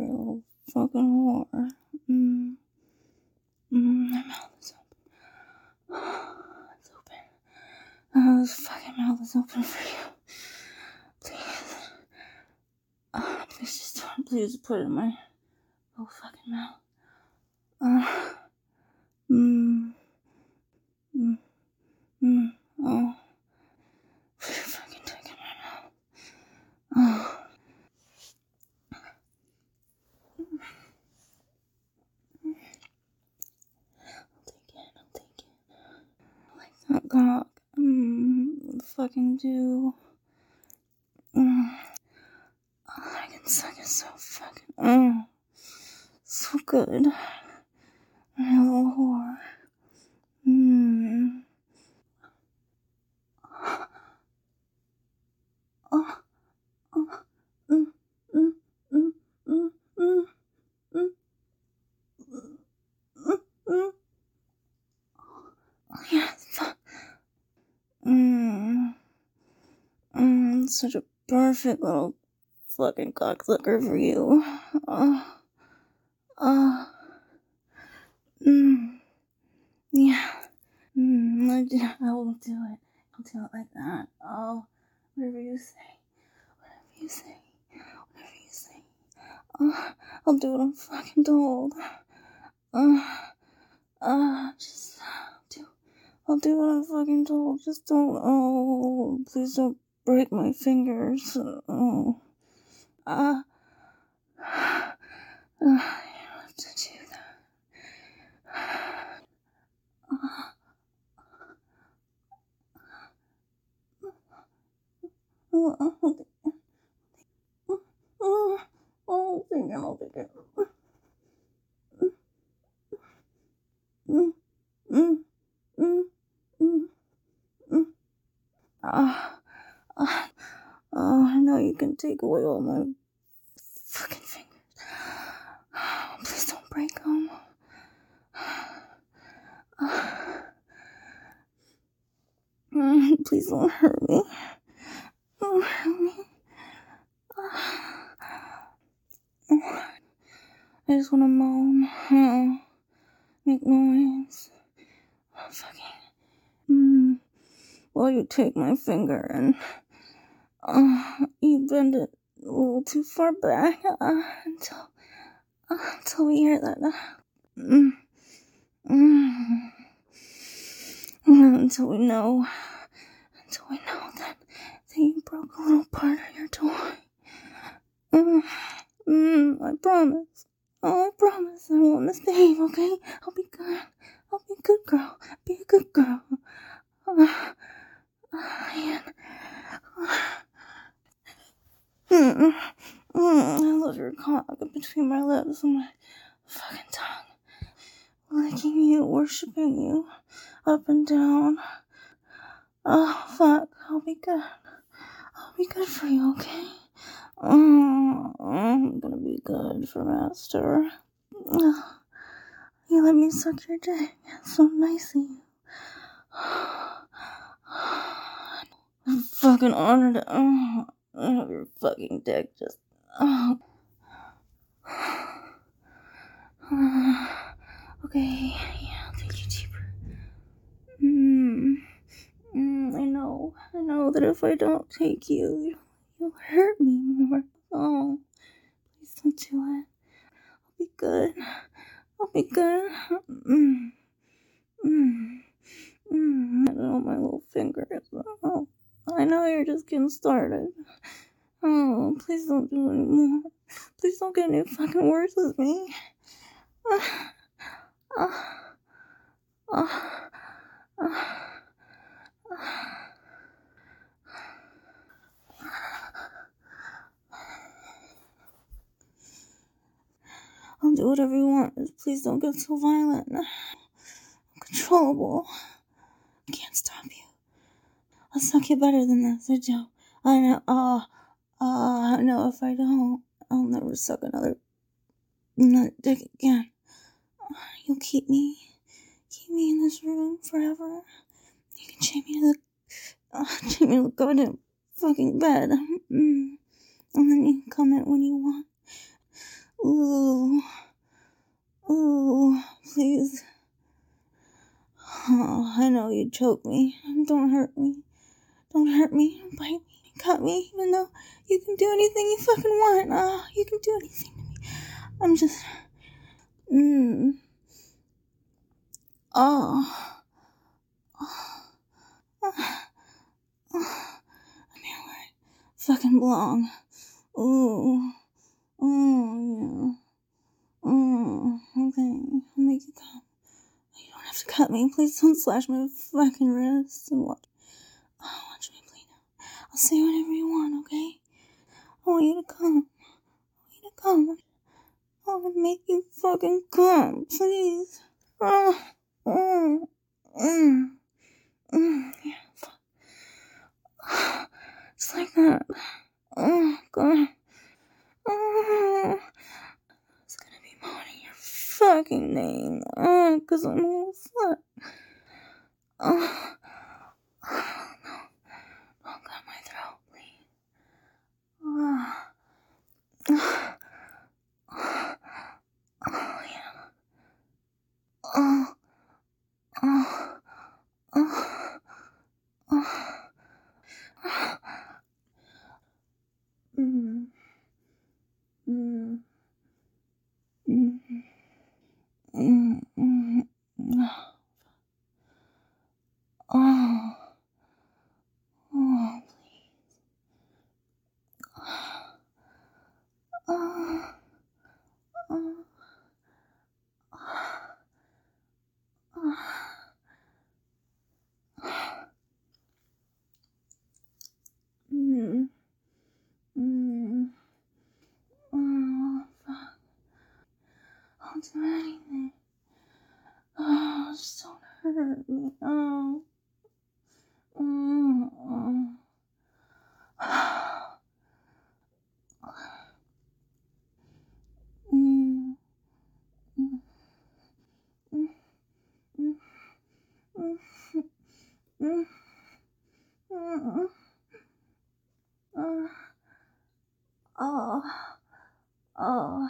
you little fucking whore. My mouth is open. It's open. This fucking mouth is open for you. Please. Please put it in my little fucking mouth. Oh. Put your fucking dick in my mouth. Oh. I'll take it. Like that cock. Fucking do. I can suck it so fucking. So good. My little whore. Yes. Such a perfect little fucking cocksucker for you. Yeah. I won't do it. I'll do it like that. Oh, whatever you say. Whatever you say. Whatever you say. I'll do what I'm fucking told. Just I'll do what I'm fucking told. Just don't, please don't break my fingers. You don't have to do that. I'll take it. I know you can take away all my fucking fingers. Please don't break them. Please don't hurt me. Don't hurt me. I just want to moan. Make noise. Fucking. Well, you take my finger and you bend it a little too far back until we hear that. Until we know that you broke a little part of your toy. I promise. Oh, I promise I won't misbehave, okay? I'll be good. I'll be a good girl. Be a good girl. I love your cock between my lips and my fucking tongue. Liking you, worshipping you, up and down. Oh, fuck. I'll be good. I'll be good for you, okay? I'm gonna be good for Master. You let me suck your dick so nicely. I'm fucking honored to have your fucking dick just. Okay, yeah, I'll take you deeper. I know that if I don't take you, you'll hurt me more. Oh, please don't do it. I'll be good. I know my little fingers. Oh, I know you're just getting started. Oh, please don't do any more. Please don't get any fucking worse with me. I'll do whatever you want. Just please don't get so violent. Uncontrollable. I can't stop you. I'll suck you better than this, I do. I know. I know if I don't, I'll never suck another dick again. You'll keep me in this room forever. You can chain me to the goddamn fucking bed. And then you can come in when you want. Ooh. Ooh, please. Oh, I know you choke me. Don't hurt me. Don't hurt me. Don't bite me. Cut me. Even though you can do anything you fucking want. Oh, you can do anything to me. I'm just... Oh. I'm here where I fucking belong. Ooh. Yeah. Okay. I'll make you come. You don't have to cut me. Please don't slash my fucking wrists and watch. Oh, watch me bleed out. I'll say whatever you want, okay? I want you to come. I want to make you fucking come, please. Yeah, fuck. It's like that. Oh, God. It's gonna be moaning your fucking name. 'Cause I'm a little slut. Oh, no. Don't cut my throat, please. Oh, yeah. Oh. Mm. Mm. Mm. Mm. Mm. Oh. Oh, please. Oh. Oh. Mm. Mm. Oh, fuck. I'll do anything. Oh, just don't hurt me. Oh. Mm. Mm. Mm. Mm. Mm. Mm. Mm. Mm. Oh. Oh.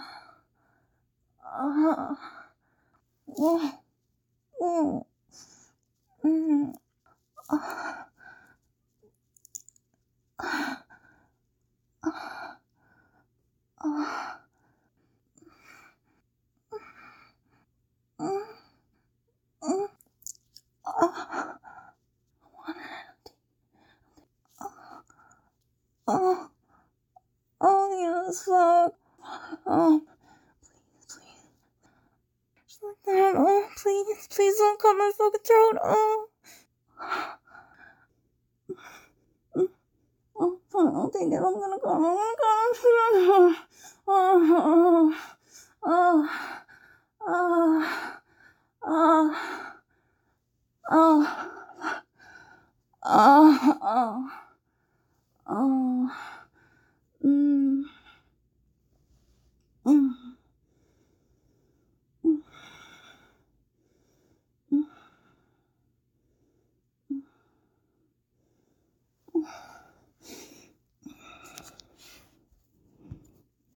Oh. Oh. Oh. Mm. Oh. Oh. Mm. Mm. Oh. Oh. Oh, yes, fuck. Oh, please. Just like that. Oh, please. Please don't cut my fucking throat. Oh. Oh, I'll take it. I'm gonna go. Oh, my God. Oh. Oh.